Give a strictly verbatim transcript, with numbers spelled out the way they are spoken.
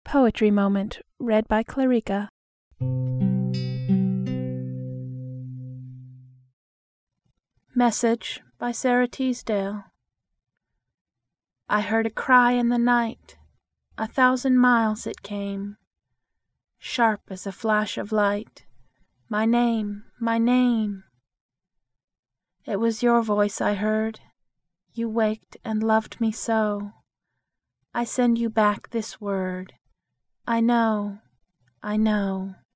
Poetry Moment. Read by Clarica. Message by Sara Teasdale. I heard a cry in the night, a thousand miles it came, sharp as a flash of light, my name, my name. It was your voice I heard, you waked and loved me so. I send you back this word, I know, I know.